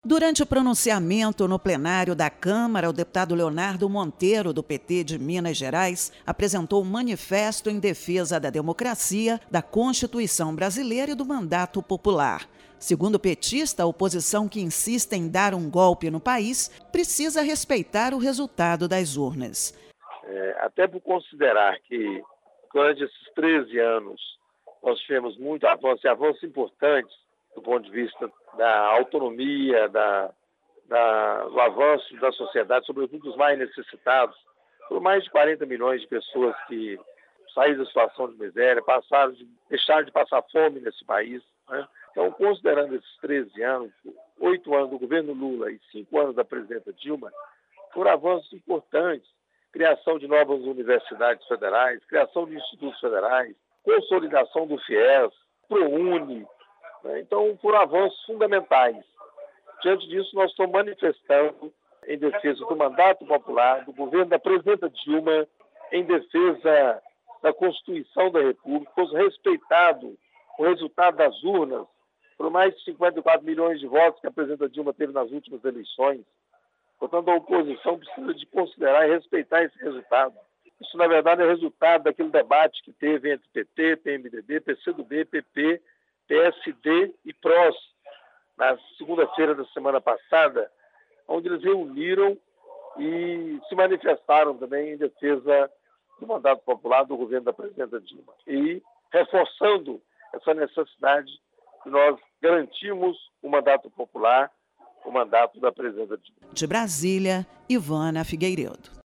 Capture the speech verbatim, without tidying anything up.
Durante o pronunciamento no plenário da Câmara, o deputado Leonardo Monteiro, do P T de Minas Gerais, apresentou um manifesto em defesa da democracia, da Constituição brasileira e do mandato popular. Segundo o petista, a oposição que insiste em dar um golpe no país precisa respeitar o resultado das urnas. É, até por considerar que durante esses treze anos nós tivemos muito avanço, e avanços importantes do ponto de vista da autonomia, da, da, do avanço da sociedade, sobretudo dos mais necessitados, por mais de quarenta milhões de pessoas que saíram da situação de miséria, passaram de, deixaram de passar fome nesse país, né? Então, considerando esses treze anos, oito anos do governo Lula e cinco anos da presidenta Dilma, foram avanços importantes, criação de novas universidades federais, criação de institutos federais, consolidação do FIES, ProUni. Então, foram avanços fundamentais. Diante disso, nós estamos manifestando em defesa do mandato popular, do governo da presidenta Dilma, em defesa da Constituição da República, fosse respeitado o resultado das urnas, por mais de cinquenta e quatro milhões de votos que a presidenta Dilma teve nas últimas eleições. Portanto, a oposição precisa de considerar e respeitar esse resultado. Isso, na verdade, é resultado daquele debate que teve entre P T, P M D B, P C do B, P P, P S D e P R O S, na segunda-feira da semana passada, onde eles reuniram e se manifestaram também em defesa do mandato popular do governo da presidenta Dilma. E reforçando essa necessidade de nós garantirmos o mandato popular, o mandato da presidenta Dilma. De Brasília, Ivana Figueiredo.